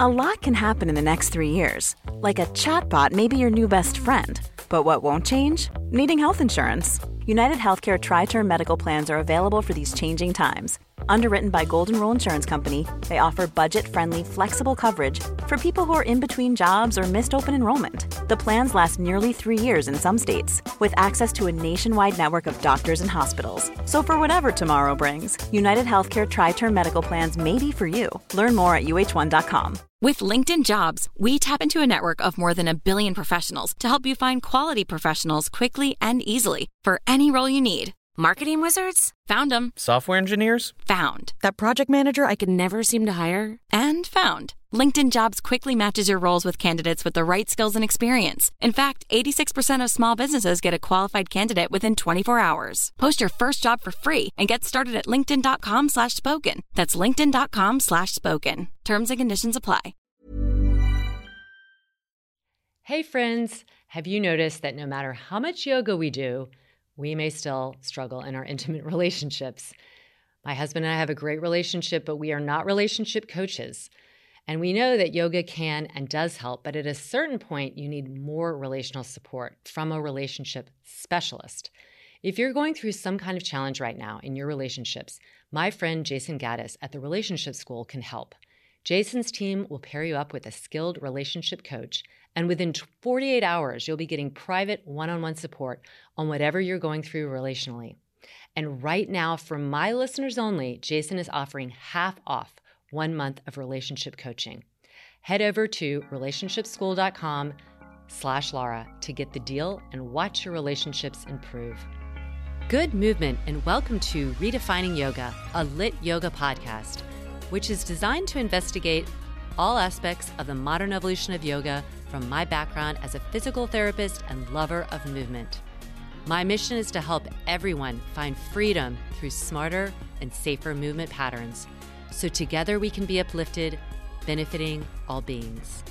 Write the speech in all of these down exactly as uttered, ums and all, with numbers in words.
A lot can happen in the next three years. Like a chatbot may be your new best friend. But what won't change? Needing health insurance. United Healthcare Tri-Term Medical Plans are available for these changing times. Underwritten by Golden Rule Insurance Company, they offer budget-friendly, flexible coverage for people who are in between jobs or missed open enrollment. The plans last nearly three years in some states, with access to a nationwide network of doctors and hospitals. So for whatever tomorrow brings, United Healthcare Tri-Term Medical Plans may be for you. Learn more at U H one dot com. With LinkedIn Jobs, we tap into a network of more than a billion professionals to help you find quality professionals quickly and easily for any role you need. Marketing wizards? Found them. Software engineers? Found. That project manager I could never seem to hire? And found. LinkedIn Jobs quickly matches your roles with candidates with the right skills and experience. In fact, eighty-six percent of small businesses get a qualified candidate within twenty-four hours. Post your first job for free and get started at linkedin.com slash spoken. That's linkedin.com slash spoken. Terms and conditions apply. Hey friends, have you noticed that no matter how much yoga we do, we may still struggle in our intimate relationships? My husband and I have a great relationship, but we are not relationship coaches. And we know that yoga can and does help, but at a certain point, you need more relational support from a relationship specialist. If you're going through some kind of challenge right now in your relationships, my friend Jason Gaddis at the Relationship School can help. Jason's team will pair you up with a skilled relationship coach, and within forty-eight hours, you'll be getting private one-on-one support on whatever you're going through relationally. And right now, for my listeners only, Jason is offering half off one month of relationship coaching. Head over to relationshipschool.com slash Laura to get the deal and watch your relationships improve. Good movement, and welcome to Redefining Yoga, a lit yoga podcast, which is designed to investigate all aspects of the modern evolution of yoga from my background as a physical therapist and lover of movement. My mission is to help everyone find freedom through smarter and safer movement patterns, so together we can be uplifted, benefiting all beings.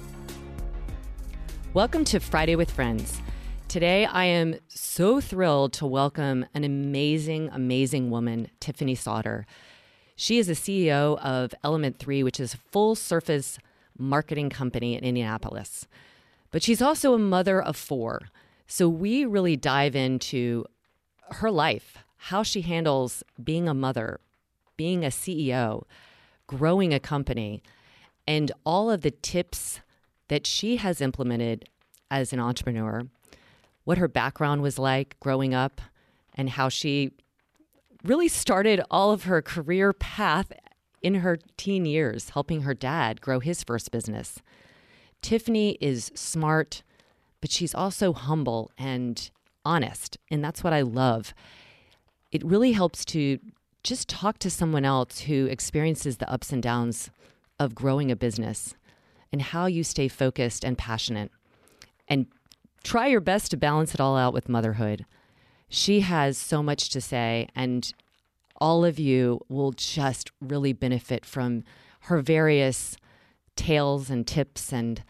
Welcome to Friday with Friends. Today I am so thrilled to welcome an amazing, amazing woman, Tiffany Sauter. She is the C E O of Element three, which is a full-service marketing company in Indianapolis. But she's also a mother of four. So we really dive into her life, how she handles being a mother, being a C E O, growing a company, and all of the tips that she has implemented as an entrepreneur, what her background was like growing up, and how she really started all of her career path in her teen years, helping her dad grow his first business. Tiffany is smart, but she's also humble and honest, and that's what I love. It really helps to just talk to someone else who experiences the ups and downs of growing a business and how you stay focused and passionate and try your best to balance it all out with motherhood. She has so much to say, and all of you will just really benefit from her various tales and tips and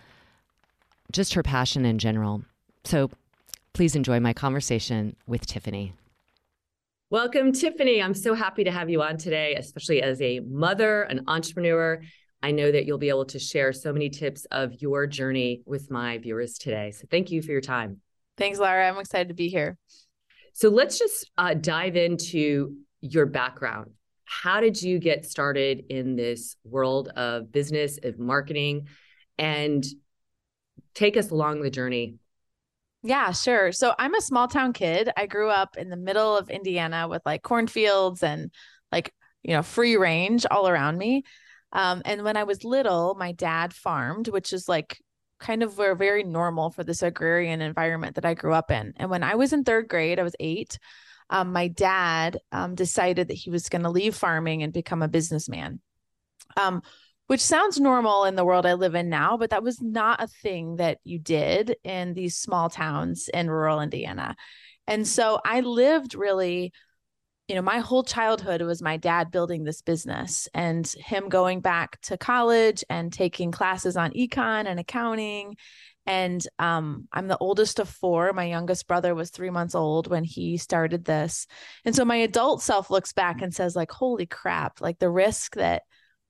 just her passion in general. So please enjoy my conversation with Tiffany. Welcome, Tiffany. I'm so happy to have you on today, especially as a mother, an entrepreneur. I know that you'll be able to share so many tips of your journey with my viewers today. So thank you for your time. Thanks, Laura. I'm excited to be here. So let's just uh, dive into your background. How did you get started in this world of business, of marketing, and take us along the journey? Yeah, sure. So I'm a small town kid. I grew up in the middle of Indiana with like cornfields and like, you know, free range all around me. Um, and when I was little, my dad farmed, which is like kind of were very normal for this agrarian environment that I grew up in. And when I was in third grade, I was eight, um, my dad um, decided that he was going to leave farming and become a businessman, um, which sounds normal in the world I live in now, but that was not a thing that you did in these small towns in rural Indiana. And so I lived really, you know, my whole childhood was my dad building this business and him going back to college and taking classes on econ and accounting. And um, I'm the oldest of four. My youngest brother was three months old when he started this. And so my adult self looks back and says like, holy crap, like the risk that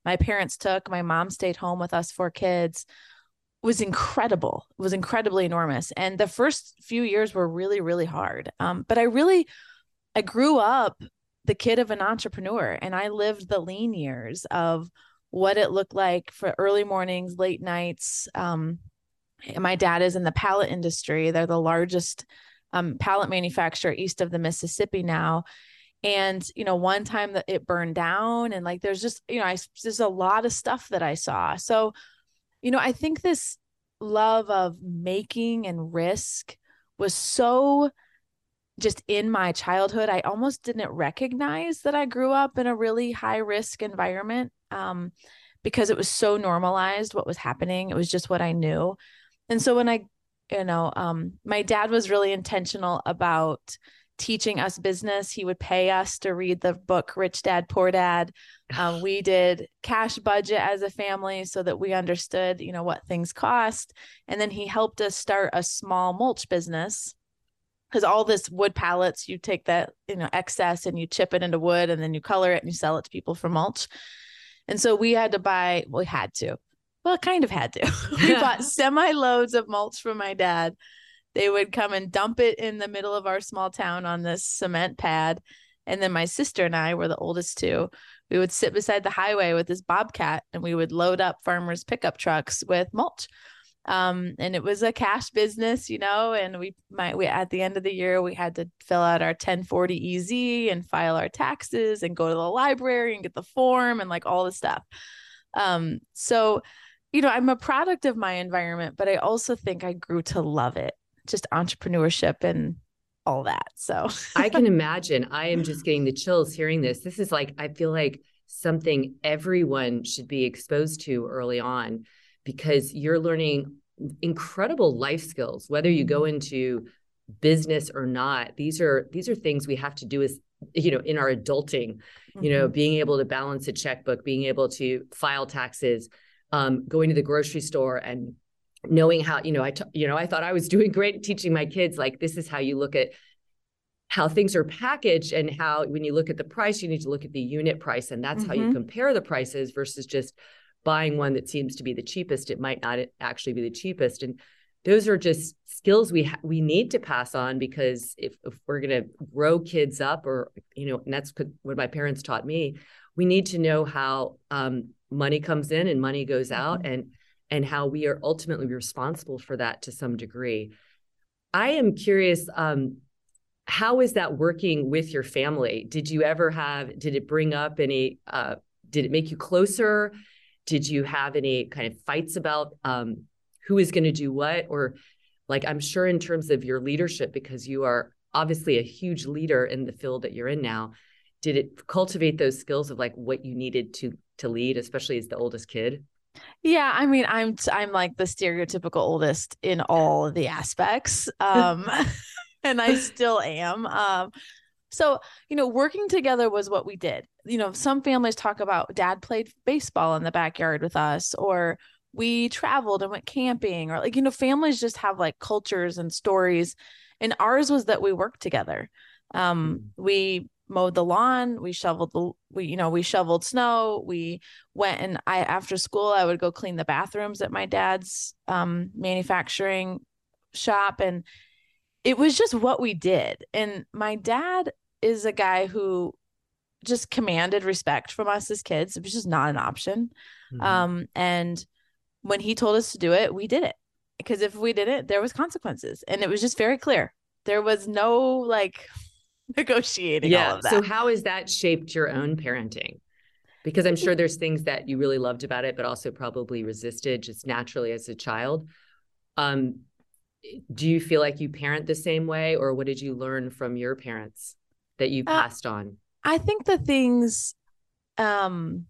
my parents took. My mom stayed home with us four kids. Was incredible. It was incredibly enormous. And the first few years were really, really hard. Um, but I really, I grew up the kid of an entrepreneur, and I lived the lean years of what it looked like for early mornings, late nights. Um, my dad is in the pallet industry. They're the largest um, pallet manufacturer east of the Mississippi now. And, you know, one time that it burned down, and like, there's just, you know, I, there's a lot of stuff that I saw. So, you know, I think this love of making and risk was so just in my childhood. I almost didn't recognize that I grew up in a really high risk environment um, because it was so normalized what was happening. It was just what I knew. And so when I, you know, um, my dad was really intentional about teaching us business. He would pay us to read the book, Rich Dad, Poor Dad. Um, we did cash budget as a family so that we understood, you know, what things cost. And then he helped us start a small mulch business, because all this wood pallets, you take that, you know, excess and you chip it into wood, and then you color it and you sell it to people for mulch. And so we had to buy, we had to, well, kind of had to. We bought semi loads of mulch from my dad. They would come and dump it in the middle of our small town on this cement pad. And then my sister and I were the oldest two. We would sit beside the highway with this Bobcat, and we would load up farmers' pickup trucks with mulch. Um, and it was a cash business, you know, and we might, we, at the end of the year, we had to fill out our ten forty E Z and file our taxes and go to the library and get the form and like all this stuff. Um, so, you know, I'm a product of my environment, but I also think I grew to love it. Just entrepreneurship and all that. So I can imagine. I am just getting the chills hearing this. This is like, I feel like something everyone should be exposed to early on, because you're learning incredible life skills, whether you go into business or not. These are, these are things we have to do as, you know, in our adulting, mm-hmm. you know, being able to balance a checkbook, being able to file taxes, um, going to the grocery store and knowing how, you know, I, t- you know, I thought I was doing great teaching my kids, like, this is how you look at how things are packaged, and how, when you look at the price, you need to look at the unit price. And that's mm-hmm. how you compare the prices versus just buying one that seems to be the cheapest. It might not actually be the cheapest. And those are just skills we, ha- we need to pass on, because if, if we're going to grow kids up, or, you know, and that's what my parents taught me, we need to know how um, money comes in and money goes out, mm-hmm. and and how we are ultimately responsible for that to some degree. I am curious, um, how is that working with your family? Did you ever have, did it bring up any, uh, did it make you closer? Did you have any kind of fights about um, who is going to do what? Or like, I'm sure in terms of your leadership, because you are obviously a huge leader in the field that you're in now, did it cultivate those skills of like what you needed to, to lead, especially as the oldest kid? Yeah, I mean, I'm I'm like the stereotypical oldest in all of the aspects, um, and I still am. Um, so, you know, working together was what we did. You know, some families talk about dad played baseball in the backyard with us, or we traveled and went camping, or like, you know, families just have like cultures and stories, and ours was that we worked together. Um, we mowed the lawn, we shoveled the, we, you know, we shoveled snow. We went and I, after school, I would go clean the bathrooms at my dad's, um, manufacturing shop. And it was just what we did. And my dad is a guy who just commanded respect from us as kids. It was just not an option. Mm-hmm. Um, and when he told us to do it, we did it, because if we didn't, there was consequences, and it was just very clear. There was no like negotiating yeah. all of that. So how has that shaped your own parenting? Because I'm sure there's things that you really loved about it, but also probably resisted just naturally as a child. Um, do you feel like you parent the same way, or what did you learn from your parents that you passed uh, on? I think the things, um,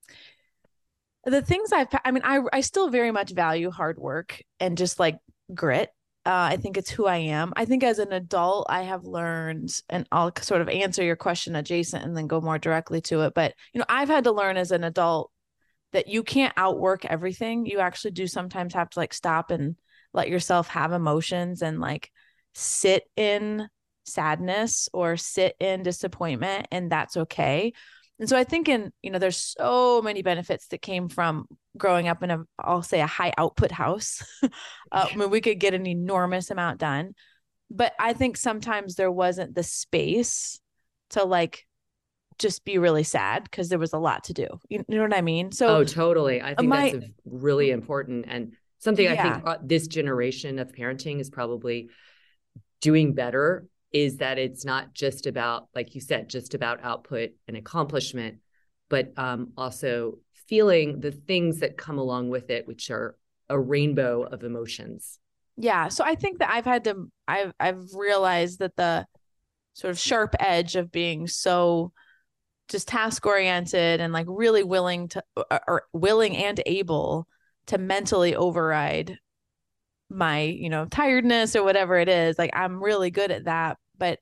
the things I've, I mean, I, I still very much value hard work and just like grit. Uh, I think it's who I am. I think as an adult, I have learned, and I'll sort of answer your question adjacent and then go more directly to it. But, you know, I've had to learn as an adult that you can't outwork everything. You actually do sometimes have to like stop and let yourself have emotions and like sit in sadness or sit in disappointment, and that's okay. And so I think in, you know, there's so many benefits that came from growing up in a, I'll say a high output house. uh, I mean, we could get an enormous amount done, but I think sometimes there wasn't the space to like, just be really sad because there was a lot to do. You, you know what I mean? So Oh, totally. I think my, that's a really important and something yeah. I think this generation of parenting is probably doing better, is that it's not just about, like you said, just about output and accomplishment, but um, also feeling the things that come along with it, which are a rainbow of emotions. Yeah. So I think that I've had to, I've, I've realized that the sort of sharp edge of being so just task oriented and like really willing to, or willing and able to mentally override my, you know, tiredness or whatever it is. Like I'm really good at that, but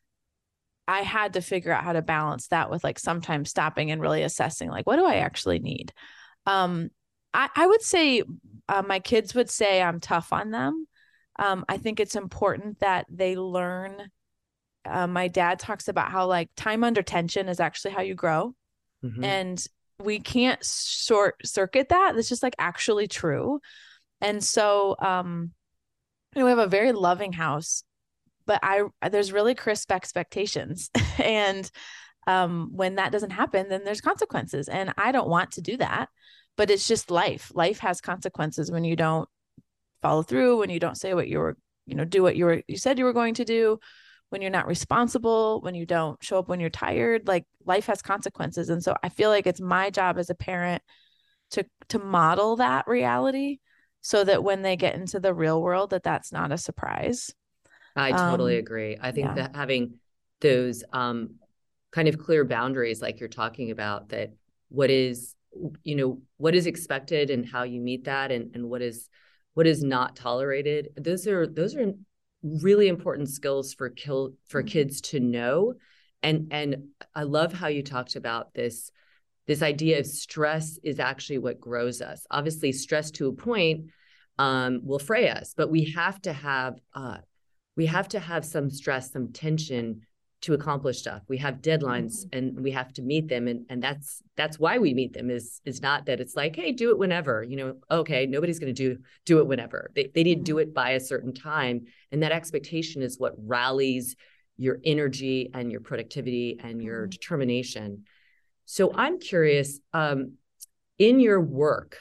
I had to figure out how to balance that with like sometimes stopping and really assessing, like, what do I actually need? Um, I, I would say uh, my kids would say I'm tough on them. Um, I think it's important that they learn. Uh, my dad talks about how like time under tension is actually how you grow. Mm-hmm. And we can't short circuit that. That's just like actually true. And so, um, you know, we have a very loving house, but I, there's really crisp expectations. And, um, when that doesn't happen, then there's consequences, and I don't want to do that, but it's just life. Life has consequences when you don't follow through, when you don't say what you were, you know, do what you were, you said you were going to do, when you're not responsible, when you don't show up when you're tired. Like life has consequences. And so I feel like it's my job as a parent to, to model that reality so that when they get into the real world, that that's not a surprise. I totally um, agree. I think yeah. that having those um, kind of clear boundaries, like you're talking about, that what is, you know, what is expected and how you meet that, and, and what is, what is not tolerated. Those are, those are really important skills for kill for mm-hmm. kids to know. And, and I love how you talked about this, this idea of stress is actually what grows us. Obviously, stress to a point um, will fray us, but we have to have, uh, we have to have some stress, some tension to accomplish stuff. We have deadlines mm-hmm. and we have to meet them. And, and that's, that's why we meet them, is, is not that it's like, hey, do it whenever, you know, okay, nobody's going to do, do it whenever. They, they need to do it by a certain time. And that expectation is what rallies your energy and your productivity and your mm-hmm. determination. So I'm curious, um, in your work,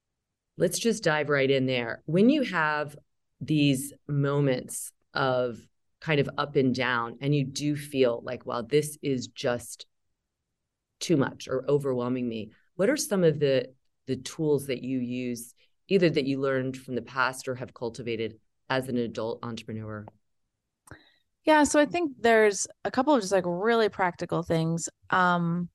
let's just dive right in there. When you have these moments of kind of up and down, and you do feel like, wow, this is just too much or overwhelming me, what are some of the the tools that you use, either that you learned from the past or have cultivated as an adult entrepreneur? Yeah, so I think there's a couple of just like really practical things. Um,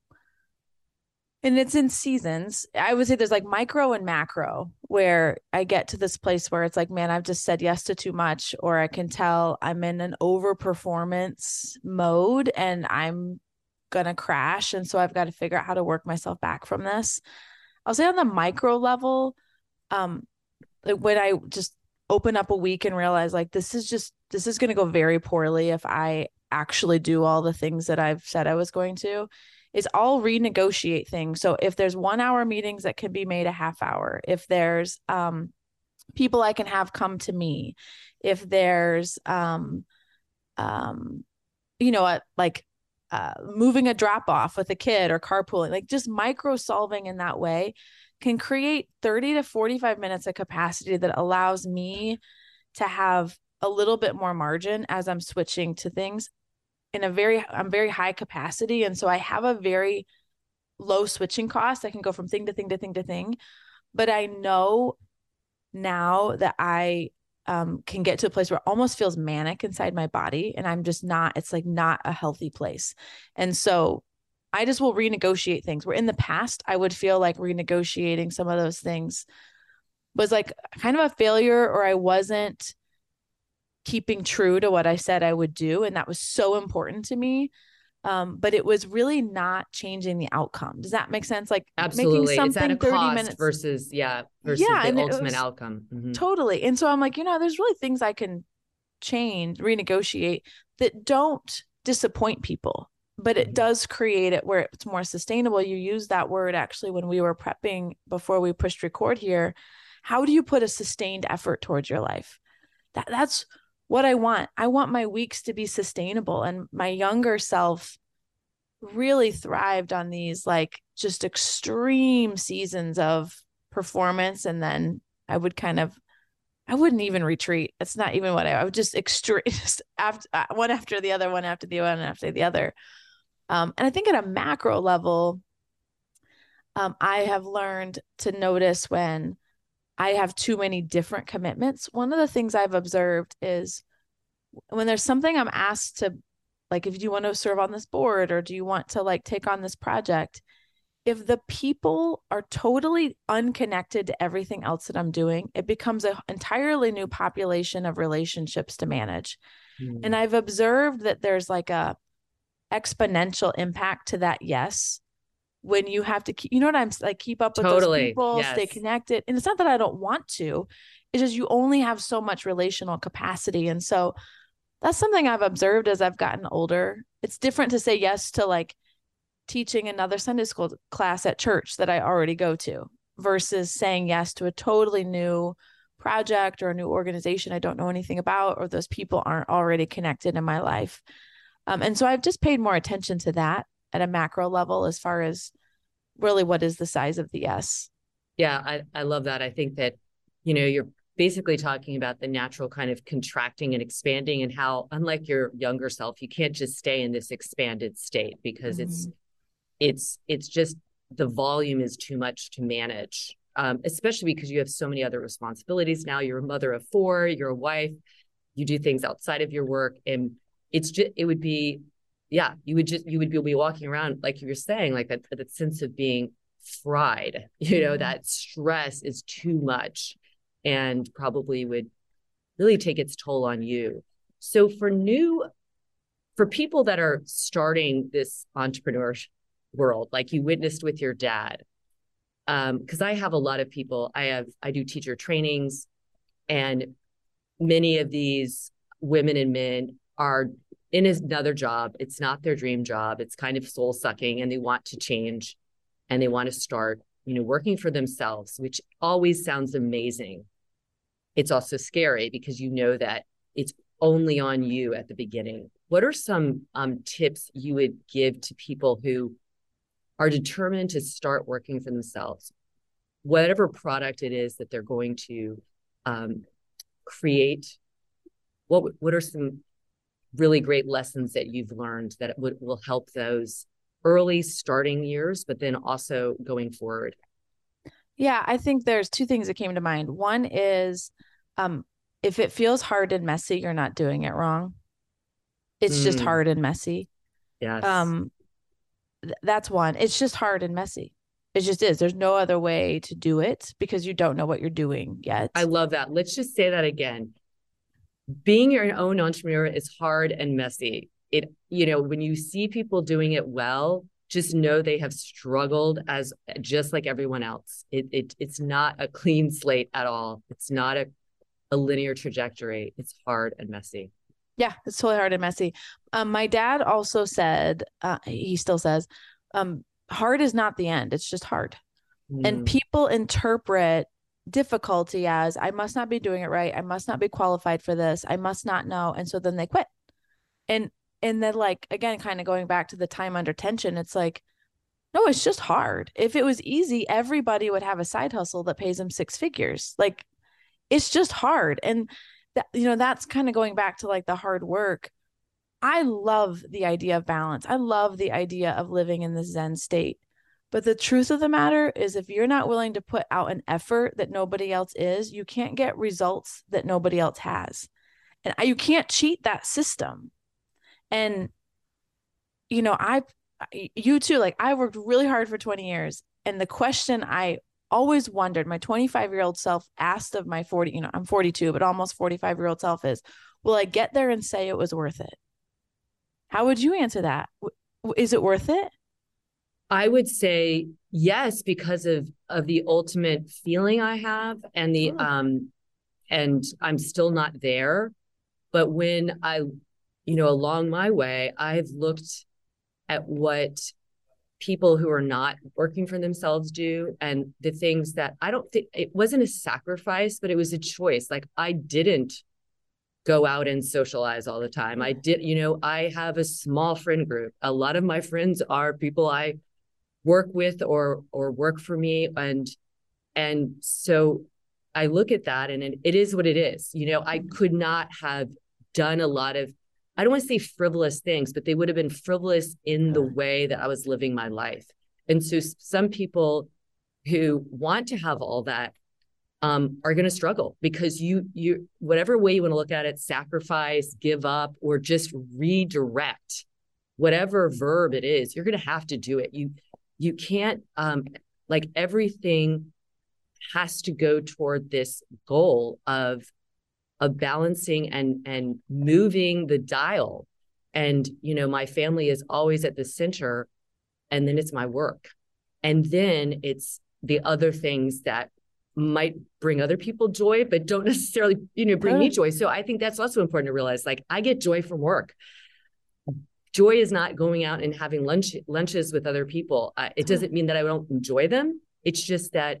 and it's in seasons. I would say there's like micro and macro, where I get to this place where it's like, man, I've just said yes to too much, or I can tell I'm in an over performance mode and I'm going to crash. And so I've got to figure out how to work myself back from this. I'll say on the micro level, um, like when I just open up a week and realize like, this is just, this is going to go very poorly if I actually do all the things that I've said I was going to, is I'll renegotiate things. So if there's one hour meetings that can be made a half hour, if there's um, people I can have come to me, if there's, um, um, you know, a, like uh, moving a drop off with a kid or carpooling, like just micro solving in that way can create thirty to forty-five minutes of capacity that allows me to have a little bit more margin as I'm switching to things in a very, I'm very high capacity. And so I have a very low switching cost. I can go from thing to thing to thing to thing, but I know now that I um, can get to a place where it almost feels manic inside my body. And I'm just not, it's like not a healthy place. And so I just will renegotiate things, where in the past I would feel like renegotiating some of those things was like kind of a failure, or I wasn't keeping true to what I said I would do. And that was so important to me. Um, but it was really not changing the outcome. Does that make sense? Like absolutely, making something it's at a thirty cost minutes versus, yeah, versus yeah, the ultimate was, outcome. Mm-hmm. Totally. And so I'm like, you know, there's really things I can change, renegotiate that don't disappoint people. but it Mhm. does create it where it's more sustainable. You use that word actually when we were prepping before we pushed record here. How do you put a sustained effort towards your life? That that's what I want. I want my weeks to be sustainable. And my younger self really thrived on these like just extreme seasons of performance. And then I would kind of, I wouldn't even retreat. It's not even what I, I would just extreme, just after one after the other, one after the one after the other. Um, and I think at a macro level, um, I have learned to notice when I have too many different commitments. One of the things I've observed is when there's something I'm asked to, like, if you want to serve on this board or do you want to like take on this project, if the people are totally unconnected to everything else that I'm doing, it becomes an entirely new population of relationships to manage. Mm. And I've observed that there's like a exponential impact to that yes when you have to keep, you know what I'm like, keep up with Totally. those people, yes. stay connected. And it's not that I don't want to, it's just you only have so much relational capacity. And so that's something I've observed as I've gotten older. It's different to say yes to like teaching another Sunday school class at church that I already go to versus saying yes to a totally new project or a new organization I don't know anything about, or those people aren't already connected in my life. Um, and so I've just paid more attention to that at a macro level as far as really what is the size of the yes. Yeah, I, I love that. I think that, you know, you're basically talking about the natural kind of contracting and expanding, and how, unlike your younger self, you can't just stay in this expanded state because mm-hmm. it's, it's, it's just the volume is too much to manage, um, especially because you have so many other responsibilities. Now you're a mother of four, you're a wife, you do things outside of your work. And it's just, it would be, yeah, you would just, you would be, be walking around, like you were saying, like that, that sense of being fried, you know, mm-hmm. that stress is too much and probably would really take its toll on you. So for new, for people that are starting this entrepreneurship world, like you witnessed with your dad, um, because I have a lot of people, I have, I do teacher trainings, and many of these women and men are in another job. It's not their dream job. It's kind of soul sucking, and they want to change and they want to start, you know, working for themselves, which always sounds amazing. It's also scary because you know that it's only on you at the beginning. What are some um, tips you would give to people who are determined to start working for themselves, whatever product it is that they're going to um, create? What what are some really great lessons that you've learned that would, will help those early starting years, but then also going forward? Yeah, I think there's two things that came to mind. One is, um, if it feels hard and messy, you're not doing it wrong. It's mm. just hard and messy. Yes. Um, th- that's one. It's just hard and messy. It just is. There's no other way to do it because you don't know what you're doing yet. I love that. Let's just say that again. Being your own entrepreneur is hard and messy. It, you know, when you see people doing it well, just know they have struggled as just like everyone else. It, it it's not a clean slate at all. It's not a, a linear trajectory. It's hard and messy. Yeah, it's totally hard and messy. Um, my dad also said, uh, he still says, um, hard is not the end. It's just hard. Mm. And people interpret difficulty as, I must not be doing it right. I must not be qualified for this. I must not know. And so then they quit. And And then, like, again, kind of going back to the time under tension, it's like, no, it's just hard. If it was easy, everybody would have a side hustle that pays them six figures. Like, it's just hard. And that, you know, that's kind of going back to like the hard work. I love the idea of balance. I love the idea of living in the Zen state. But the truth of the matter is, if you're not willing to put out an effort that nobody else is, you can't get results that nobody else has. And you can't cheat that system. And, you know, I, you too, like I worked really hard for twenty years. And the question I always wondered, my twenty-five year old self asked of my forty, you know, I'm forty-two, but almost forty-five year old self is, will I get there and say it was worth it? How would you answer that? Is it worth it? I would say yes, because of, of the ultimate feeling I have and the, oh. um, and I'm still not there. But when I, you know, along my way, I've looked at what people who are not working for themselves do, and the things that I don't think, it wasn't a sacrifice, but it was a choice. Like I didn't go out and socialize all the time. I did, you know, I have a small friend group. A lot of my friends are people I work with or or work for me. And and so I look at that and it, it is what it is. You know, I could not have done a lot of, I don't want to say frivolous things, but they would have been frivolous in the way that I was living my life. And so some people who want to have all that um, are going to struggle because you, you, whatever way you want to look at it, sacrifice, give up, or just redirect, whatever verb it is, you're going to have to do it. You, you can't, um, like everything has to go toward this goal of of balancing and and moving the dial. And, you know, my family is always at the center, and then it's my work. And then it's the other things that might bring other people joy, but don't necessarily, you know, bring me joy. So I think that's also important to realize, like, I get joy from work. Joy is not going out and having lunch lunches with other people. Uh, it doesn't mean that I don't enjoy them. It's just that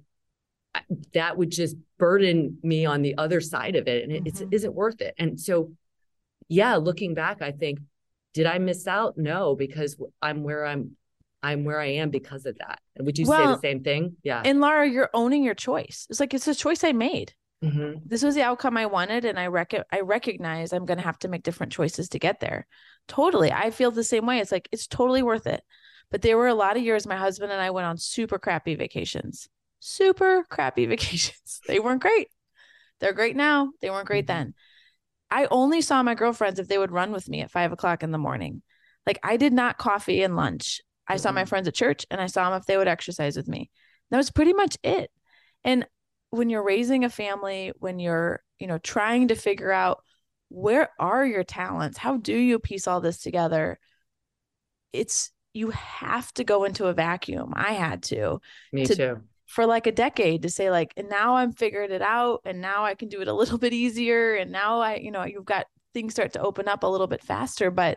that would just burden me on the other side of it. And it mm-hmm. it's, isn't worth it. And so, yeah, looking back, I think, did I miss out? No, because I'm where I'm, I'm where I am because of that. Would you well, say the same thing? Yeah. And Laura, you're owning your choice. It's like, it's a choice I made. Mm-hmm. This was the outcome I wanted. And I rec- I recognize I'm going to have to make different choices to get there. Totally. I feel the same way. It's like, it's totally worth it. But there were a lot of years my husband and I went on super crappy vacations. Super crappy vacations. They weren't great. They're great now. They weren't great mm-hmm. then. I only saw my girlfriends if they would run with me at five o'clock in the morning. Like I did not coffee and lunch. I mm-hmm. saw my friends at church and I saw them if they would exercise with me. That was pretty much it. And when you're raising a family, when you're, you know, trying to figure out where are your talents, how do you piece all this together? It's, you have to go into a vacuum. I had to. Me to, too. For like a decade to say like, and now I'm figured it out and now I can do it a little bit easier. And now I, you know, you've got things start to open up a little bit faster, but,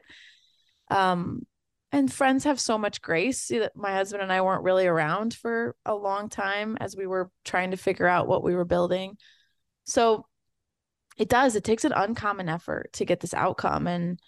um, and friends have so much grace. See that my husband and I weren't really around for a long time as we were trying to figure out what we were building. So it does, it takes an uncommon effort to get this outcome. And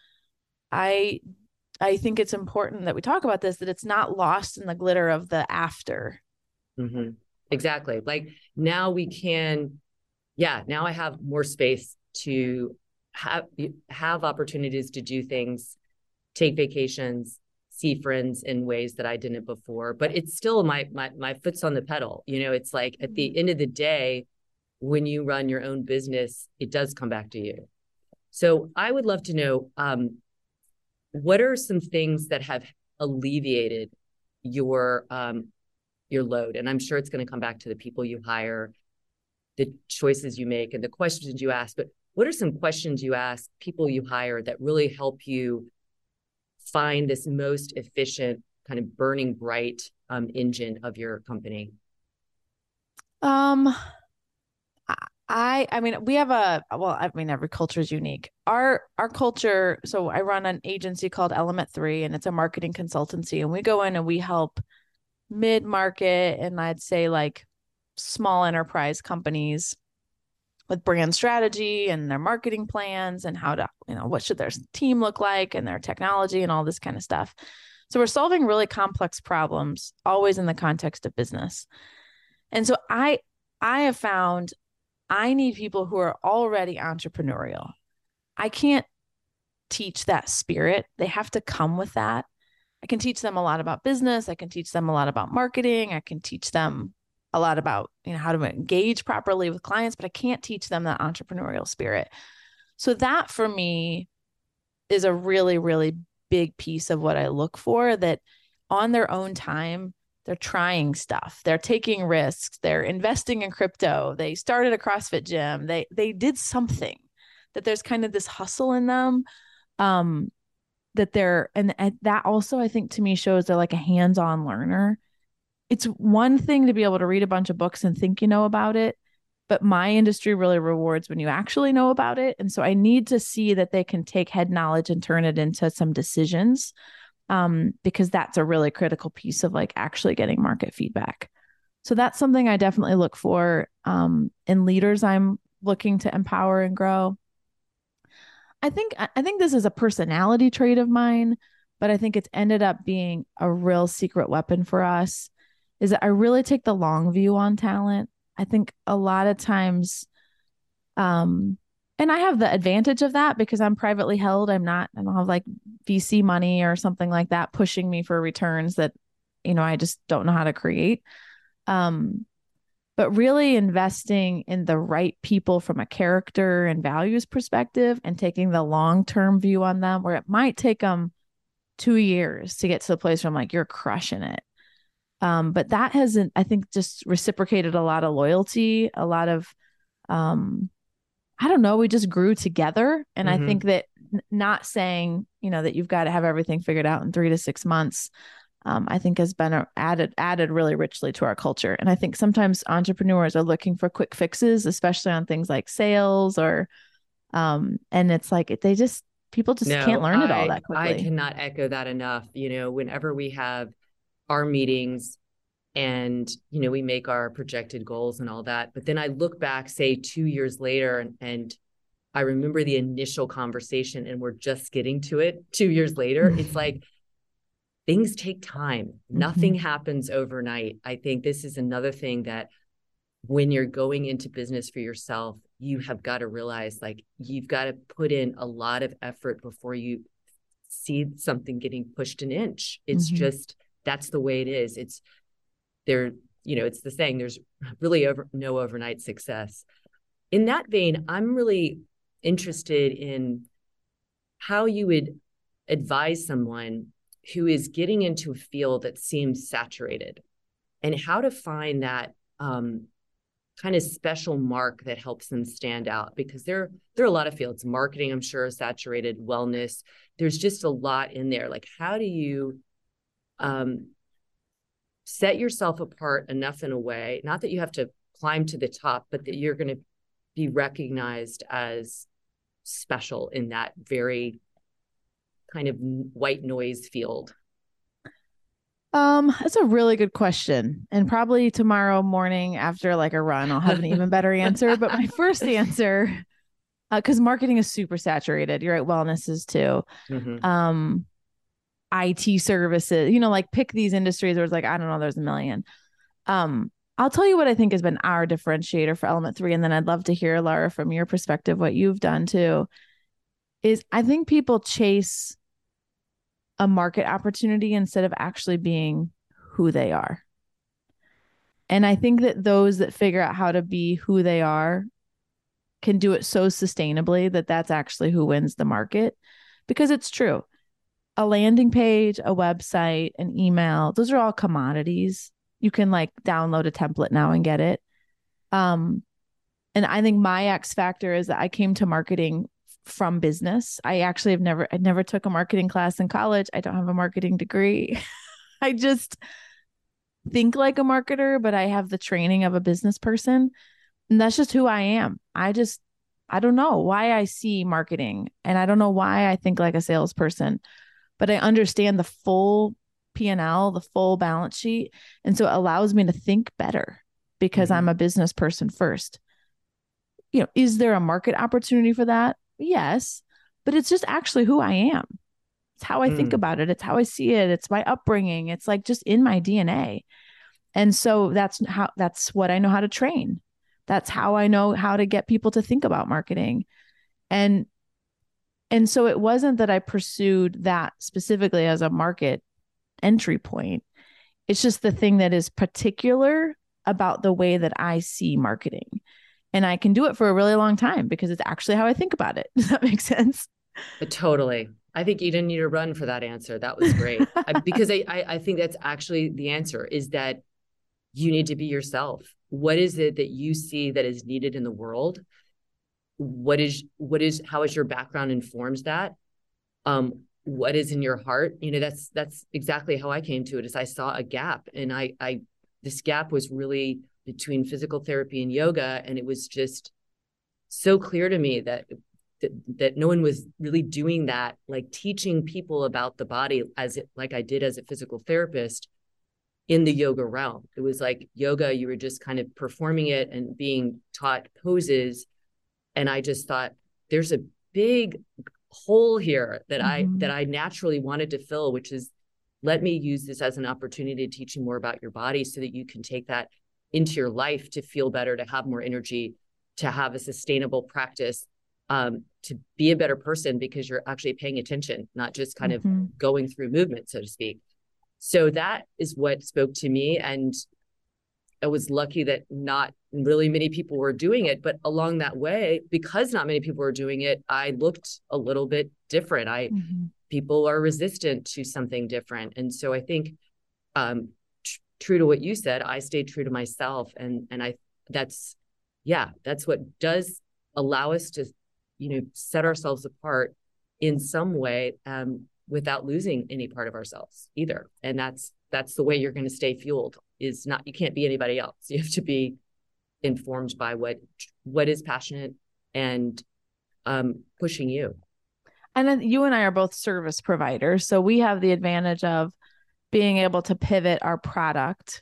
I, I think it's important that we talk about this, that it's not lost in the glitter of the after. Mm-hmm. Exactly. Like now we can, yeah, now I have more space to have, have opportunities to do things, take vacations, see friends in ways that I didn't before, but it's still my, my, my foot's on the pedal. You know, it's like at the end of the day, when you run your own business, it does come back to you. So I would love to know, um, what are some things that have alleviated your, um, your load? And I'm sure it's going to come back to the people you hire, the choices you make, and the questions you ask. But what are some questions you ask people you hire that really help you find this most efficient, kind of burning bright um, engine of your company? Um, I, I mean, we have a, well, I mean, every culture is unique. Our, our culture. So I run an agency called Element three, and it's a marketing consultancy, and we go in and we help mid-market and I'd say like small enterprise companies with brand strategy and their marketing plans and how to, you know, what should their team look like and their technology and all this kind of stuff. So we're solving really complex problems, always in the context of business. And so I, I have found I need people who are already entrepreneurial. I can't teach that spirit. They have to come with that. I can teach them a lot about business. I can teach them a lot about marketing. I can teach them a lot about, you know, how to engage properly with clients, but I can't teach them that entrepreneurial spirit. So that for me is a really, really big piece of what I look for, that on their own time, they're trying stuff. They're taking risks. They're investing in crypto. They started a CrossFit gym. They, they did something, that there's kind of this hustle in them. Um, that they're, and, and that also, I think to me shows they're like a hands-on learner. It's one thing to be able to read a bunch of books and think you know about it, but my industry really rewards when you actually know about it. And so I need to see that they can take head knowledge and turn it into some decisions. um, because that's a really critical piece of like actually getting market feedback. So that's something I definitely look for um, in leaders I'm looking to empower and grow. I think I think this is a personality trait of mine, but I think it's ended up being a real secret weapon for us, is that I really take the long view on talent. I think a lot of times, um, and I have the advantage of that because I'm privately held. I'm not, I don't have like V C money or something like that pushing me for returns that, you know, I just don't know how to create. Um, but really investing in the right people from a character and values perspective and taking the long-term view on them, where it might take them two years to get to the place where I'm like, you're crushing it. Um, but that hasn't, I think, just reciprocated a lot of loyalty, a lot of, um, I don't know, we just grew together. And mm-hmm. I think that n- not saying, you know, that you've got to have everything figured out in three to six months, um, I think has been a, added, added really richly to our culture. And I think sometimes entrepreneurs are looking for quick fixes, especially on things like sales or, um, and it's like, they just, people just no, can't learn I, it all that quickly. I cannot echo that enough. You know, whenever we have our meetings and, you know, we make our projected goals and all that, but then I look back, say two years later, and, and I remember the initial conversation and we're just getting to it two years later. It's like, things take time. Mm-hmm. Nothing happens overnight. I think this is another thing that when you're going into business for yourself, you have got to realize, like, you've got to put in a lot of effort before you see something getting pushed an inch. It's mm-hmm. just, that's the way it is. It's there, you know, it's the saying, there's really over, no overnight success. In that vein, I'm really interested in how you would advise someone who is getting into a field that seems saturated and how to find that um, kind of special mark that helps them stand out, because there, there are a lot of fields. Marketing, I'm sure, is saturated. Wellness, there's just a lot in there. Like, how do you um, set yourself apart enough in a way, not that you have to climb to the top, but that you're going to be recognized as special in that very kind of white noise field? Um, that's a really good question. And probably tomorrow morning after like a run, I'll have an even better answer. But my first answer, uh, cause marketing is super saturated. You're right. Wellness is too. Mm-hmm. Um, I T services, you know, like pick these industries where it's like, I don't know, there's a million. Um, I'll tell you what I think has been our differentiator for Element three. And then I'd love to hear, Laura, from your perspective, what you've done too, is I think people chase a market opportunity instead of actually being who they are. And I think that those that figure out how to be who they are can do it so sustainably that that's actually who wins the market, because it's true. A landing page, a website, an email, those are all commodities. You can like download a template now and get it. Um, and I think my X factor is that I came to marketing from business. I actually have never, I never took a marketing class in college. I don't have a marketing degree. I just think like a marketer, but I have the training of a business person. And that's just who I am. I just, I don't know why I see marketing, and I don't know why I think like a salesperson, but I understand the full P and L, the full balance sheet. And so it allows me to think better because mm-hmm. I'm a business person first. You know, is there a market opportunity for that? Yes, but it's just actually who I am. It's how I mm. think about it. It's how I see it. It's my upbringing. It's like just in my D N A. And so that's how, that's what I know how to train. That's how I know how to get people to think about marketing. And, and so it wasn't that I pursued that specifically as a market entry point. It's just the thing that is particular about the way that I see marketing. And I can do it for a really long time because it's actually how I think about it. Does that make sense? Totally. I think you didn't need to run for that answer. That was great. I, because I, I, I think that's actually the answer, is that you need to be yourself. What is it that you see that is needed in the world? What is, what is, how is your background informs that? Um, what is in your heart? You know, that's, that's exactly how I came to it, is I saw a gap, and I, I, this gap was really between physical therapy and yoga. And it was just so clear to me that that, that no one was really doing that, like teaching people about the body as it, like I did as a physical therapist in the yoga realm. It was like yoga, you were just kind of performing it and being taught poses. And I just thought there's a big hole here that mm-hmm. I, that I naturally wanted to fill, which is let me use this as an opportunity to teach you more about your body so that you can take that into your life to feel better, to have more energy, to have a sustainable practice, um, to be a better person because you're actually paying attention, not just kind mm-hmm. of going through movement, so to speak. So that is what spoke to me. And I was lucky that not really many people were doing it, but along that way, because not many people were doing it, I looked a little bit different. I, mm-hmm. people are resistant to something different. And so I think, um, tr- true to what you said, I stayed true to myself. And, and I, that's, yeah, that's what does allow us to, you know, set ourselves apart in some way, um, without losing any part of ourselves either. And that's, that's the way you're going to stay fueled, is not, you can't be anybody else. You have to be informed by what, what is passionate and, um, pushing you. And then you and I are both service providers. So we have the advantage of being able to pivot our product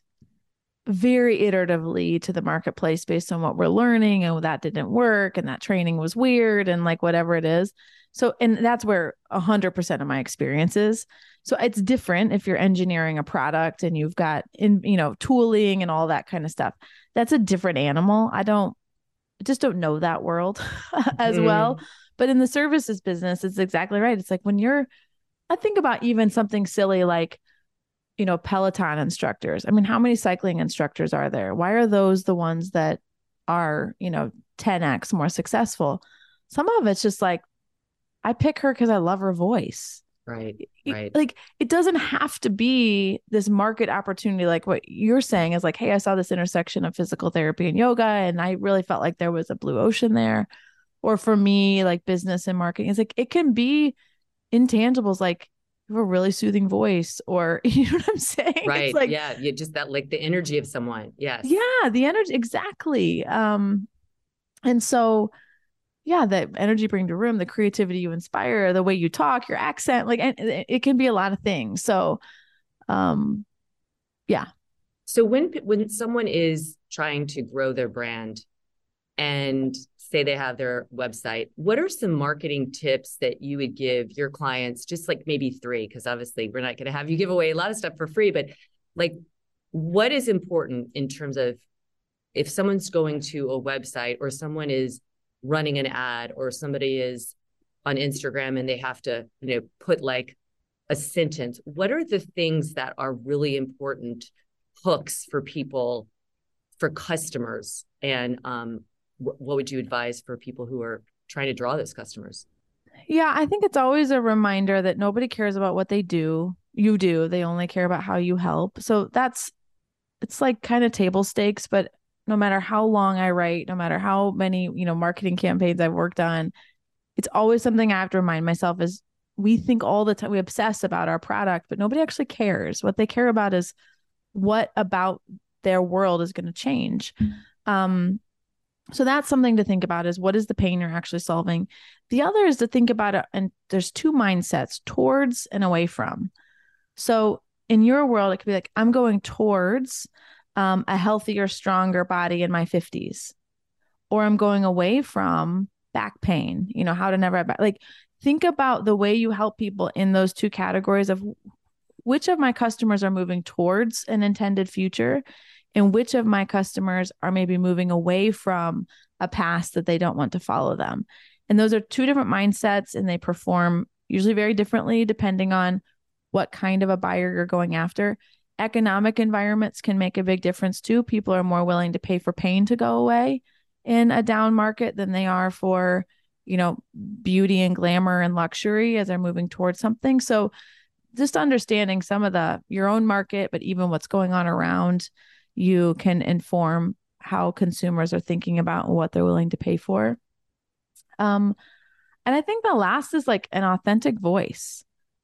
very iteratively to the marketplace based on what we're learning. And that didn't work. And that training was weird and like whatever it is. So, and that's where a hundred percent of my experience is. So it's different if you're engineering a product and you've got in, you know, tooling and all that kind of stuff. That's a different animal. I don't, I just don't know that world as mm. well. But in the services business, it's exactly right. It's like when you're, I think about even something silly like, you know, Peloton instructors. I mean, how many cycling instructors are there? Why are those the ones that are, you know, ten x more successful? Some of it's just like, I pick her because I love her voice. Right. It, right. Like it doesn't have to be this market opportunity. Like what you're saying is like, hey, I saw this intersection of physical therapy and yoga, and I really felt like there was a blue ocean there. Or for me, like business and marketing, it's like, it can be intangibles, like you have a really soothing voice, or you know what I'm saying? Right. It's like, yeah. You just that, like the energy of someone. Yes. Yeah. The energy. Exactly. Um, and so, yeah, that energy you bring to room, the creativity you inspire, the way you talk, your accent, like it, it can be a lot of things. So, um, yeah. So when, when someone is trying to grow their brand and say they have their website, what are some marketing tips that you would give your clients? Just like maybe three, because obviously we're not going to have you give away a lot of stuff for free, but like what is important in terms of if someone's going to a website or someone is running an ad or somebody is on Instagram and they have to, you know, put like a sentence, what are the things that are really important hooks for people, for customers? And, um, what would you advise for people who are trying to draw those customers? Yeah, I think it's always a reminder that nobody cares about what they do. You do. They only care about how you help. So that's, it's like kind of table stakes, but no matter how long I write, no matter how many, you know, marketing campaigns I've worked on, it's always something I have to remind myself is we think all the time, we obsess about our product, but nobody actually cares. What they care about is what about their world is going to change. Um, So that's something to think about is what is the pain you're actually solving? The other is to think about it. And there's two mindsets, towards and away from. So in your world, it could be like, I'm going towards um, a healthier, stronger body in my fifties, or I'm going away from back pain, you know, how to never have back. Like think about the way you help people in those two categories of which of my customers are moving towards an intended future and which of my customers are maybe moving away from a past that they don't want to follow them. And those are two different mindsets, and they perform usually very differently depending on what kind of a buyer you're going after. Economic environments can make a big difference too. People are more willing to pay for pain to go away in a down market than they are for, you know, beauty and glamour and luxury as they're moving towards something. So just understanding some of the, your own market, but even what's going on around you can inform how consumers are thinking about what they're willing to pay for. Um, and I think the last is like an authentic voice.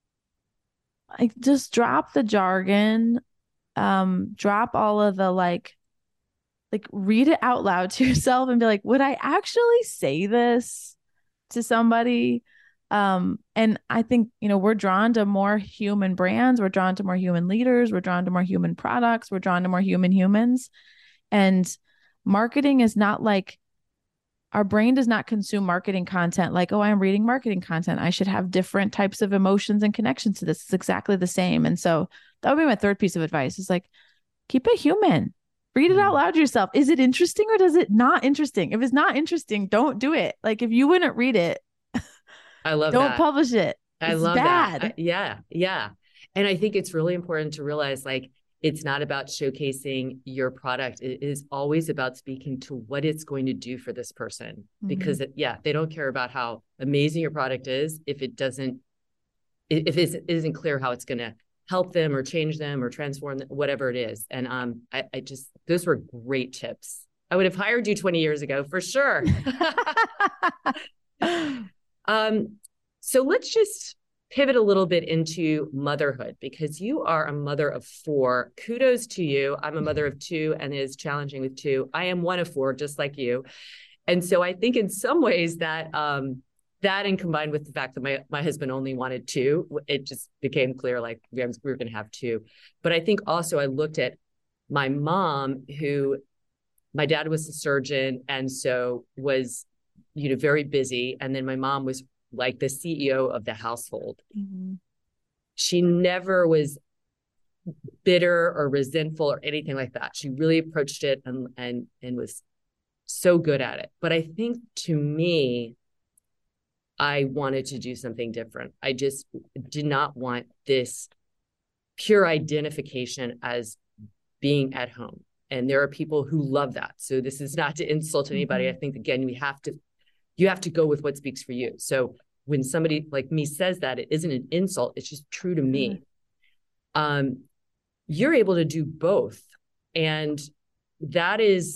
Like just drop the jargon, um, drop all of the like, like read it out loud to yourself and be like, would I actually say this to somebody. Um, and I think, you know, we're drawn to more human brands. We're drawn to more human leaders. We're drawn to more human products. We're drawn to more human humans. And marketing is not like, our brain does not consume marketing content like, oh, I'm reading marketing content, I should have different types of emotions and connections to this. It's exactly the same. And so that would be my third piece of advice, is like, keep it human. Read it out loud to yourself. Is it interesting or does it not interesting? If it's not interesting, don't do it. Like, if you wouldn't read it, I love don't that. publish it. I It's love bad. that. I- yeah. Yeah. And I think it's really important to realize, like, it's not about showcasing your product. It is always about speaking to what it's going to do for this person. Mm-hmm. Because it, yeah, they don't care about how amazing your product is if it doesn't, if it isn't clear how it's going to help them or change them or transform them, whatever it is. And um, I, I just, those were great tips. I would have hired you twenty years ago for sure. um, so let's just pivot a little bit into motherhood, because you are a mother of four. Kudos to you. I'm a mother of two, and it is challenging with two. I am one of four, just like you. And so I think in some ways that, um, that and combined with the fact that my, my husband only wanted two, it just became clear, like, we were going to have two. But I think also I looked at my mom, who, my dad was a surgeon, and so was, you know, very busy. And then my mom was like the C E O of the household. Mm-hmm. She never was bitter or resentful or anything like that. She really approached it and, and, and was so good at it. But I think, to me, I wanted to do something different. I just did not want this pure identification as being at home. And there are people who love that. So this is not to insult anybody. Mm-hmm. I think, again, we have to, you have to go with what speaks for you. So when somebody like me says that, it isn't an insult. It's just true to me. Mm-hmm. Um, you're able to do both. And that is,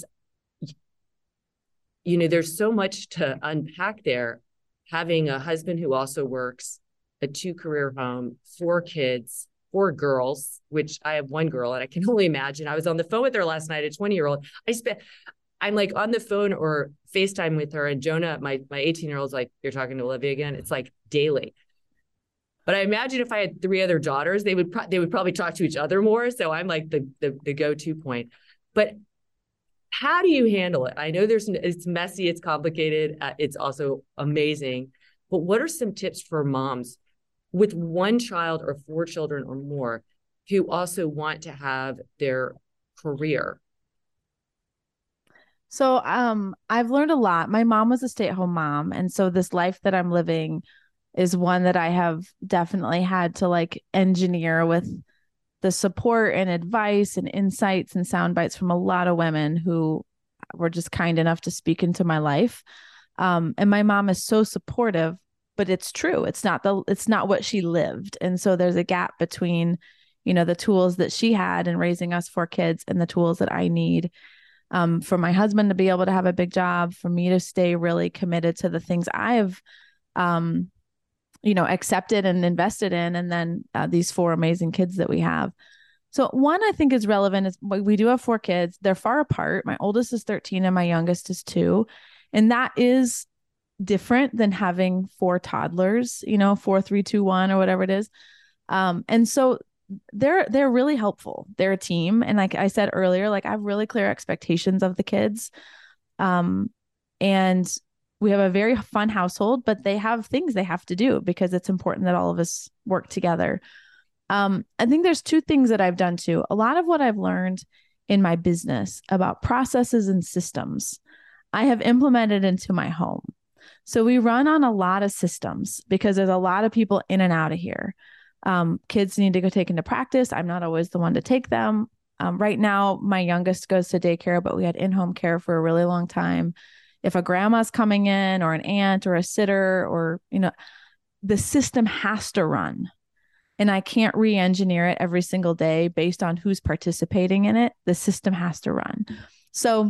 you know, there's so much to unpack there. Having a husband who also works, a two-career home, four kids, four girls, which I have one girl, and I can only imagine. I was on the phone with her last night, a twenty-year-old. I spent, I'm like on the phone or FaceTime with her, and Jonah, my my eighteen-year-old's like, "You're talking to Olivia again?" It's like daily. But I imagine if I had three other daughters, they would pro- they would probably talk to each other more. So I'm like the the, the go-to point. But how do you handle it? I know there's it's messy, it's complicated, uh, it's also amazing. But what are some tips for moms with one child or four children or more who also want to have their career? So um, I've learned a lot. My mom was a stay-at-home mom. And so this life that I'm living is one that I have definitely had to like engineer with the support and advice and insights and sound bites from a lot of women who were just kind enough to speak into my life. Um, and my mom is so supportive, but it's true. It's not the, it's not what she lived. And so there's a gap between, you know, the tools that she had in raising us four kids and the tools that I need, um, for my husband to be able to have a big job, for me to stay really committed to the things I've, um, you know, accepted and invested in, and then uh, these four amazing kids that we have. So one I think is relevant is we do have four kids. They're far apart. My oldest is thirteen and my youngest is two. And that is different than having four toddlers, you know, four, three, two, one, or whatever it is. Um, and so they're, they're really helpful. They're a team. And like I said earlier, like I have really clear expectations of the kids. Um, and we have a very fun household, but they have things they have to do because it's important that all of us work together. Um, I think there's two things that I've done too. A lot of what I've learned in my business about processes and systems, I have implemented into my home. So we run on a lot of systems because there's a lot of people in and out of here. Um, kids need to go take into practice. I'm not always the one to take them. Um, right now, my youngest goes to daycare, but we had in-home care for a really long time. If a grandma's coming in or an aunt or a sitter or, you know, the system has to run, and I can't re-engineer it every single day based on who's participating in it. The system has to run. So,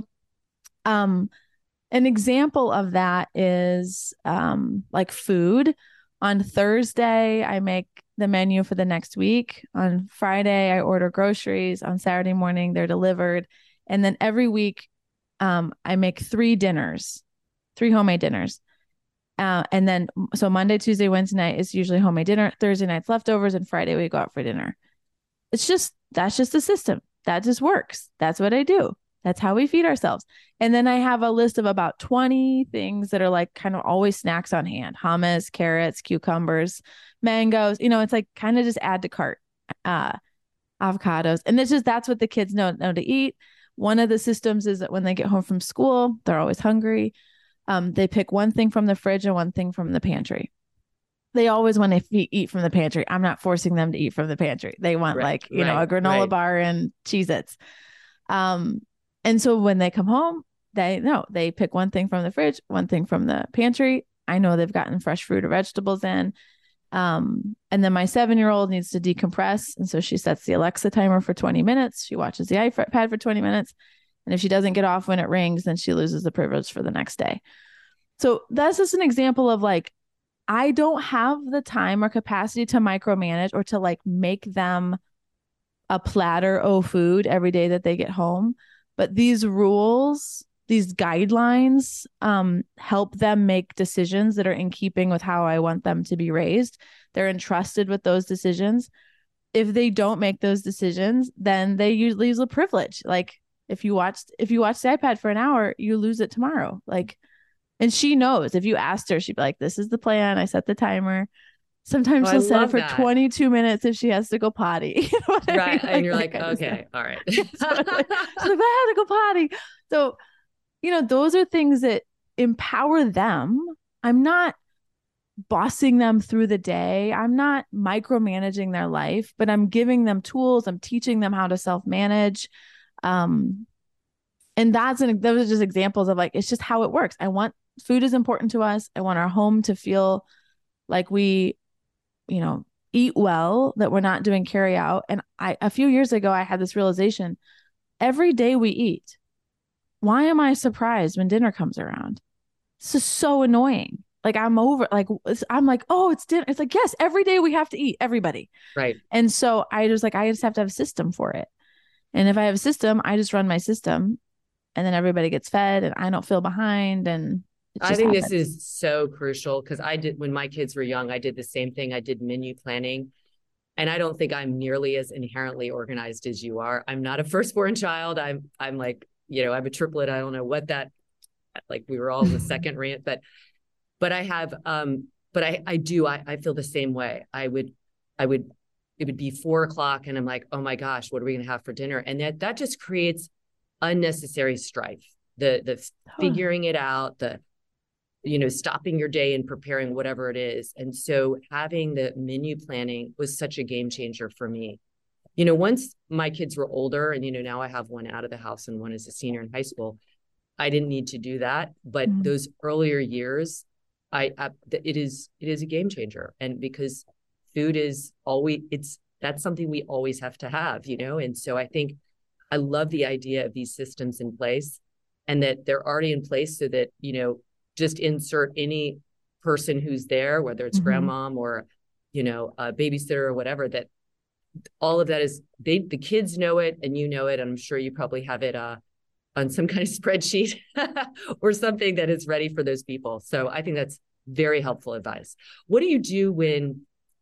um, an example of that is, um, like food. On Thursday, I make the menu for the next week. On Friday, I order groceries. On Saturday morning, they're delivered. And then every week, Um, I make three dinners, three homemade dinners. Uh, and then, so Monday, Tuesday, Wednesday night is usually homemade dinner. Thursday night's leftovers, and Friday we go out for dinner. It's just, that's just the system. That just works. That's what I do. That's how we feed ourselves. And then I have a list of about twenty things that are like kind of always snacks on hand: hummus, carrots, cucumbers, mangoes. You know, it's like kind of just add to cart, uh, avocados. And it's just, that's what the kids know, know to eat. One of the systems is that when they get home from school, they're always hungry. Um, they pick one thing from the fridge and one thing from the pantry. They always want to f- eat from the pantry. I'm not forcing them to eat from the pantry. They want right, like, you right, know, a granola right. bar and Cheez-Its. Um, and so when they come home, they no, they pick one thing from the fridge, one thing from the pantry. I know they've gotten fresh fruit or vegetables in. Um, and then my seven-year-old needs to decompress. And so she sets the Alexa timer for twenty minutes. She watches the iPad for twenty minutes. And if she doesn't get off when it rings, then she loses the privilege for the next day. So that's just an example of like, I don't have the time or capacity to micromanage or to like make them a platter of food every day that they get home. But these rules, these guidelines, um, help them make decisions that are in keeping with how I want them to be raised. They're entrusted with those decisions. If they don't make those decisions, then they usually lose a privilege. Like if you watched, if you watch the iPad for an hour, you lose it tomorrow. Like, and she knows. If you asked her, she'd be like, "This is the plan. I set the timer." Sometimes oh, she'll set it for that. twenty-two minutes if she has to go potty. You know right. I mean? And like, you're like, okay, all right. so like, she's like, I have to go potty. So, you know, those are things that empower them. I'm not bossing them through the day. I'm not micromanaging their life, but I'm giving them tools. I'm teaching them how to self-manage. Um, and that's an, those are just examples of like, it's just how it works. I want food is important to us. I want our home to feel like we, you know, eat well, that we're not doing carry out. And I, a few years ago, I had this realization: every day we eat. Why am I surprised when dinner comes around? This is so annoying. Like I'm over, like, I'm like, oh, it's dinner. It's like, yes, every day we have to eat, everybody. Right. And so I just like, I just have to have a system for it. And if I have a system, I just run my system and then everybody gets fed and I don't feel behind. And I think happens. This is so crucial because I did, when my kids were young, I did the same thing. I did menu planning. And I don't think I'm nearly as inherently organized as you are. I'm not a firstborn child. I'm, I'm like, you know, I'm a triplet. I don't know what that, like we were all in the second rant, but, but I have, um, but I, I do, I, I feel the same way. I would, I would, it would be four o'clock and I'm like, oh my gosh, what are we going to have for dinner? And that, that just creates unnecessary strife, the, the figuring it out, the, you know, stopping your day and preparing whatever it is. And so having the menu planning was such a game changer for me. You know, once my kids were older and, you know, now I have one out of the house and one is a senior in high school, I didn't need to do that. But mm-hmm. those earlier years, I, I, it is, it is a game changer. And because food is always, it's, that's something we always have to have, you know? And so I think I love the idea of these systems in place and that they're already in place so that, you know, just insert any person who's there, whether it's mm-hmm. grandmom or, you know, a babysitter or whatever, that all of that is, they, the kids know it and you know it. And I'm sure you probably have it uh, on some kind of spreadsheet or something that is ready for those people. So I think that's very helpful advice. What do you do when,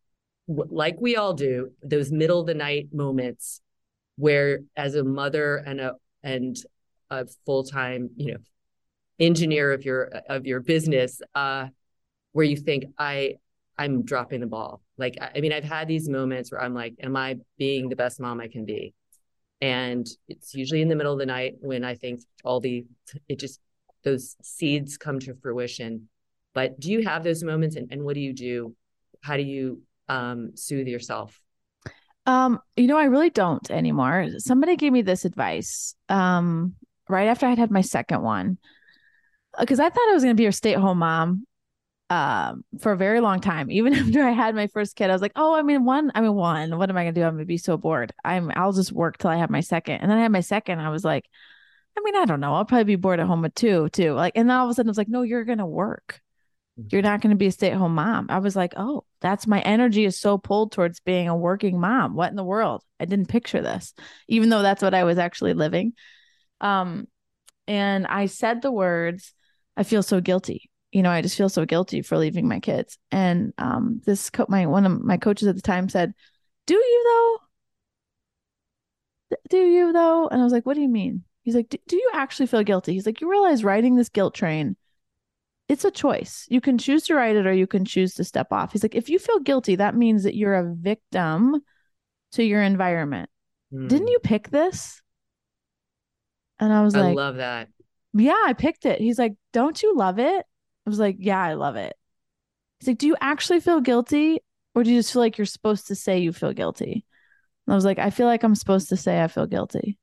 like we all do, those middle of the night moments where as a mother and a, and a full-time, you know, engineer of your, of your business, uh, where you think I, I'm dropping the ball. Like, I mean, I've had these moments where I'm like, am I being the best mom I can be? And it's usually in the middle of the night when I think all the, it just, those seeds come to fruition. But do you have those moments and, and what do you do? How do you um, soothe yourself? Um, you know, I really don't anymore. Somebody gave me this advice um, right after I'd had my second one, because I thought I was going to be a stay-at-home mom um, for a very long time. Even after I had my first kid, I was like, oh, I mean, one, I mean, one, what am I going to do? I'm going to be so bored. I'm, I'll just work till I have my second. And then I had my second. I was like, I mean, I don't know. I'll probably be bored at home with two, too. Like, and then all of a sudden I was like, no, you're going to work. You're not going to be a stay-at-home mom. I was like, oh, that's my energy is so pulled towards being a working mom. What in the world? I didn't picture this, even though that's what I was actually living. Um, and I said the words, I feel so guilty. you know, I just feel so guilty for leaving my kids. And um, this co- my one of my coaches at the time said, "Do you though? Do you though?" And I was like, "What do you mean?" He's like, "Do you actually feel guilty?" He's like, "You realize riding this guilt train, it's a choice. You can choose to ride it or you can choose to step off." He's like, "If you feel guilty, that means that you're a victim to your environment. Mm. Didn't you pick this?" And I was I like, I love that. "Yeah, I picked it." He's like, "Don't you love it?" I was like, "Yeah, I love it." He's like, "Do you actually feel guilty or do you just feel like you're supposed to say you feel guilty?" And I was like, "I feel like I'm supposed to say I feel guilty."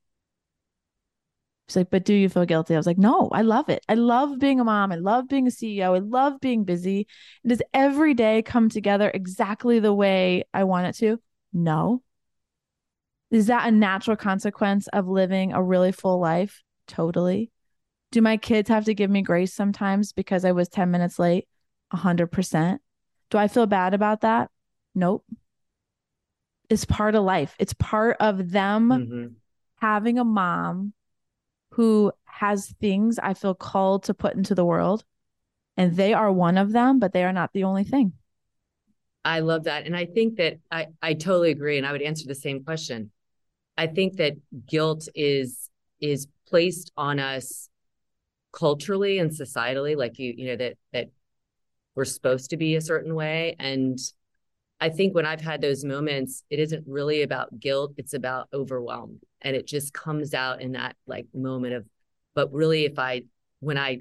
He's like, "But do you feel guilty?" I was like, "No, I love it. I love being a mom. I love being a C E O. I love being busy. And does every day come together exactly the way I want it to? No. Is that a natural consequence of living a really full life? Totally. Do my kids have to give me grace sometimes because I was ten minutes late? A hundred percent. Do I feel bad about that? Nope. It's part of life. It's part of them mm-hmm. having a mom who has things I feel called to put into the world. And they are one of them, but they are not the only thing. I love that. And I think that I, I totally agree. And I would answer the same question. I think that guilt is, is placed on us culturally and societally, like you, you know, that, that we're supposed to be a certain way. And I think when I've had those moments, it isn't really about guilt. It's about overwhelm. And it just comes out in that like moment of, but really if I, when I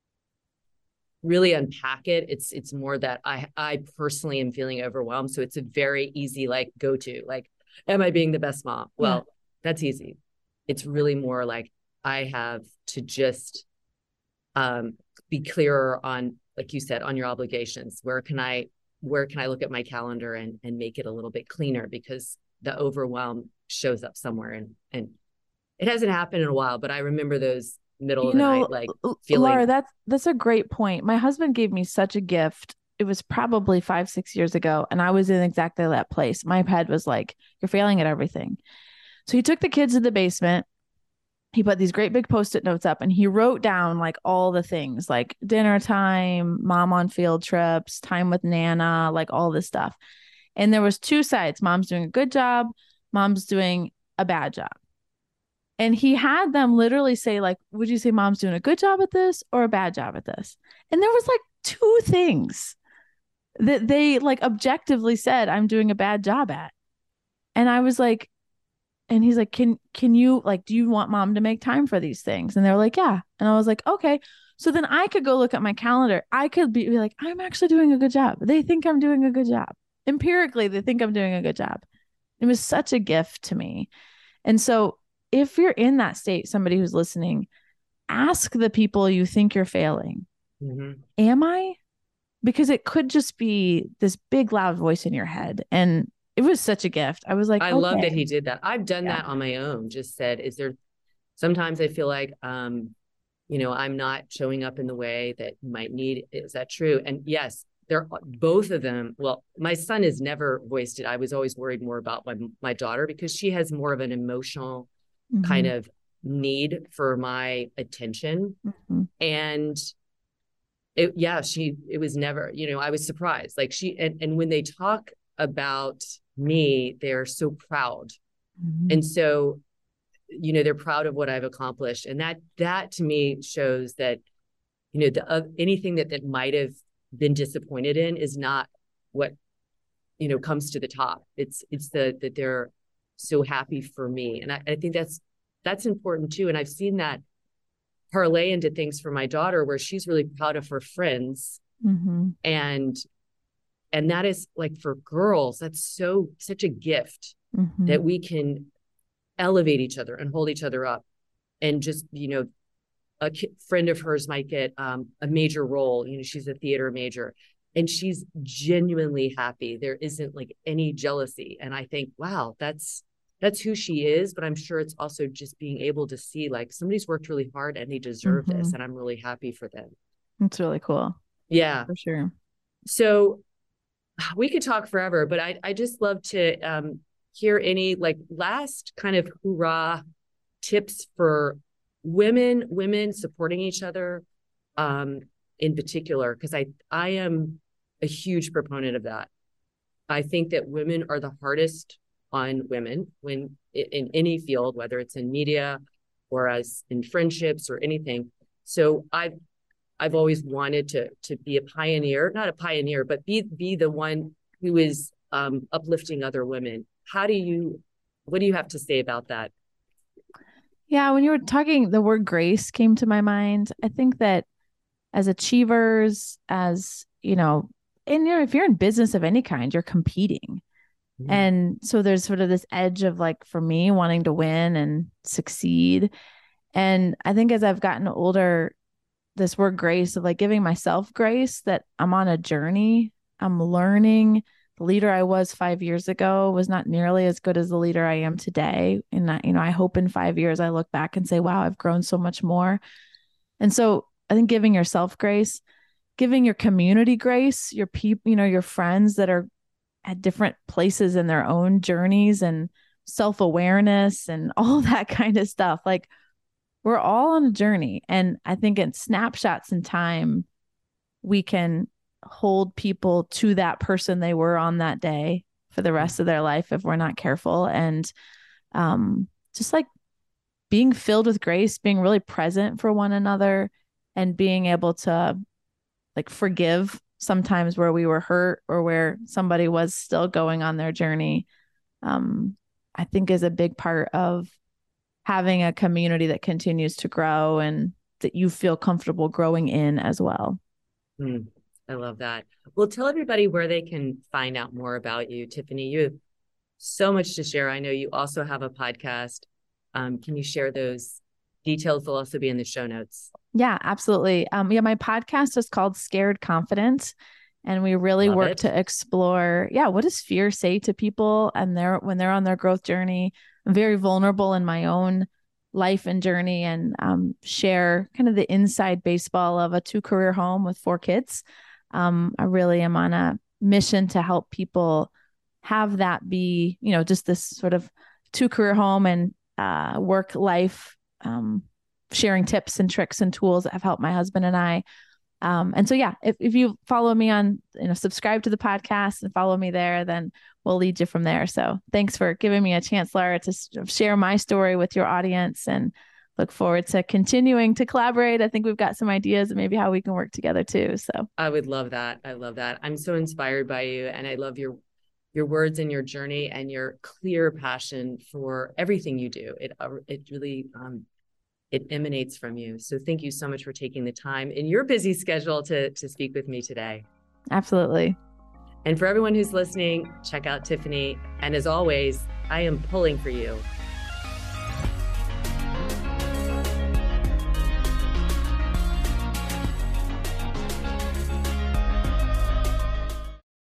really unpack it, it's, it's more that I, I personally am feeling overwhelmed. So it's a very easy, like go to like, am I being the best mom? Well, yeah. That's easy. It's really more like I have to just um, be clearer on, like you said, on your obligations. Where can I, where can I look at my calendar and, and make it a little bit cleaner because the overwhelm shows up somewhere and, and it hasn't happened in a while, but I remember those middle you of the know, night, like feeling. Laura, that's, that's a great point. My husband gave me such a gift. It was probably five, six years ago. And I was in exactly that place. My head was like, you're failing at everything. So he took the kids to the basement. He put these great big post-it notes up and he wrote down like all the things like dinner time, mom on field trips, time with Nana, like all this stuff. And there was two sides. Mom's doing a good job. Mom's doing a bad job. And he had them literally say like, would you say mom's doing a good job at this or a bad job at this? And there was like two things that they like objectively said, I'm doing a bad job at. And I was like, and he's like, can, can you like, do you want mom to make time for these things? And they're like, yeah. And I was like, okay. So then I could go look at my calendar. I could be, be like, I'm actually doing a good job. They think I'm doing a good job. Empirically, they think I'm doing a good job. It was such a gift to me. And so if you're in that state, somebody who's listening, ask the people you think you're failing. Mm-hmm. Am I? Because it could just be this big, loud voice in your head. And it was such a gift. I was like, I okay. love that he did that. I've done yeah. that on my own. Just said, is there, sometimes I feel like, um, you know, I'm not showing up in the way that you might need. Is that true? And yes, they're both of them. Well, my son has never voiced it. I was always worried more about my, my daughter because she has more of an emotional mm-hmm. kind of need for my attention. Mm-hmm. And it, yeah, she, it was never, you know, I was surprised. Like she, and, and when they talk about me, they're so proud. Mm-hmm. And so, you know, they're proud of what I've accomplished. And that, that to me shows that, you know, the, uh, anything that, that might've been disappointed in is not what, you know, comes to the top. It's, it's the, that they're so happy for me. And I, I think that's, that's important too. And I've seen that parlay into things for my daughter where she's really proud of her friends. Mm-hmm. And And that is like for girls, that's so, such a gift mm-hmm. that we can elevate each other and hold each other up. And just, you know, a ki- friend of hers might get um, a major role. You know, she's a theater major and she's genuinely happy. There isn't like any jealousy. And I think, wow, that's, that's who she is. But I'm sure it's also just being able to see like somebody's worked really hard and they deserve mm-hmm. this. And I'm really happy for them. It's really cool. Yeah, for sure. So we could talk forever, but I, I just love to um, hear any like last kind of hoorah tips for women, women supporting each other, um, in particular, because I, I am a huge proponent of that. I think that women are the hardest on women when in any field, whether it's in media or as in friendships or anything. So I've I've always wanted to to be a pioneer, not a pioneer, but be be the one who is um, uplifting other women. How do you, what do you have to say about that? Yeah, when you were talking, the word grace came to my mind. I think that as achievers, as, you know, and you know, if you're in business of any kind, you're competing. Mm-hmm. And so there's sort of this edge of like, for me, wanting to win and succeed. And I think as I've gotten older, this word grace of like giving myself grace, that I'm on a journey, I'm learning. The leader I was five years ago was not nearly as good as the leader I am today. And I, you know, I hope in five years I look back and say, wow, I've grown so much more. And so I think giving yourself grace, giving your community grace, your people, you know, your friends that are at different places in their own journeys and self-awareness and all that kind of stuff. Like, we're all on a journey. And I think in snapshots in time, we can hold people to that person they were on that day for the rest of their life if we're not careful. And um, just like being filled with grace, being really present for one another, and being able to like forgive sometimes where we were hurt or where somebody was still going on their journey, um, I think is a big part of having a community that continues to grow and that you feel comfortable growing in as well. Mm, I love that. Well, tell everybody where they can find out more about you, Tiffany. You have so much to share. I know you also have a podcast. Um, can you share those details? They'll also be in the show notes. Yeah, absolutely. Um, yeah, my podcast is called Scared Confident, and we really Love work it. to explore, yeah, what does fear say to people and they're when they're on their growth journey. I'm very vulnerable in my own life and journey, and um, share kind of the inside baseball of a two career home with four kids. Um, I really am on a mission to help people have that be, you know, just this sort of two career home and uh, work life, um, sharing tips and tricks and tools that have helped my husband and I. Um, and so, yeah, if, if you follow me on, you know, subscribe to the podcast and follow me there, then we'll lead you from there. So thanks for giving me a chance, Laura, to share my story with your audience, and look forward to continuing to collaborate. I think we've got some ideas and maybe how we can work together too. So I would love that. I love that. I'm so inspired by you, and I love your your words and your journey and your clear passion for everything you do. It it really um, it emanates from you. So thank you so much for taking the time in your busy schedule to to speak with me today. Absolutely. And for everyone who's listening, check out Tiffany. And as always, I am pulling for you.